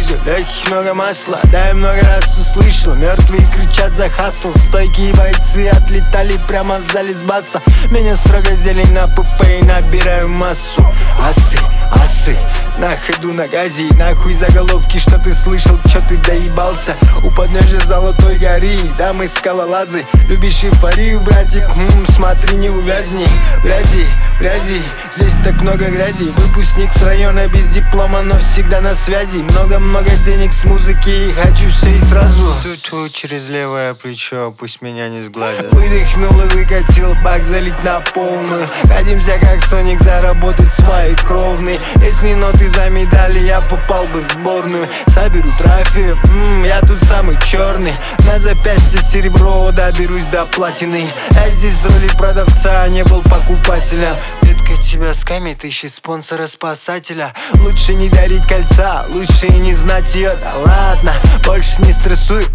пользы, легких много масла. Да, я много раз услышал, мертвые кричат за хасл. Стойкие бойцы отлетали прямо в зале с баса. Меня строго зелень на ПП и набираю массу. Асы, на ходу на газе. Нахуй заголовки, что ты слышал, чё ты доебался. У подножия золотой горы, да мы скалолазы. Любишь эйфорию, братик, смотри не увязни. Грязи, здесь так много грязи. Выпускник с района без диплома, но всегда на связи. Много-много денег с музыки и хочу все и сразу. Тут через левое плечо, пусть меня не сгладят. Выдохнул и выкатил бак, залить на полную. Годимся как Соник, заработать свои кровные. Если ноты за медали, я попал бы в сборную. Соберу трофею, я тут самый черный. На запястье серебро, доберусь до платины. Я здесь в роли продавца, а не был покупателем. Детка, тебя скамит, ищи спонсора-спасателя. Лучше не дарить кольца, лучше и не знать ее. Да ладно, больше не стрессуй.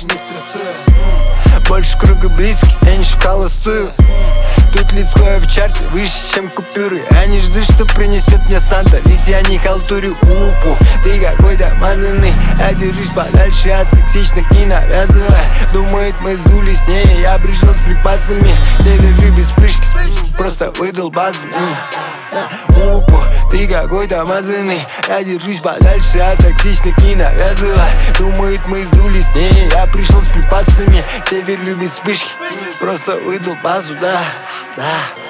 Больше круга близких, я не холостую. Тут лицо в чарте выше, чем купюры. Я не жду, что принесет мне Санта, ведь я не халтурю упу. Ты какой-то мазанный, я держусь подальше от токсичных, не навязывай. Думает, мы сдули с ней, я пришел с припасами. Север без вспышки, просто выдал базу. Упу, ты какой-то мазанный, я держусь подальше от токсичных, не навязывай. Думает, мы сдули с ней, я пришел с припасами. Север любит вспышки, просто выдал базу, да.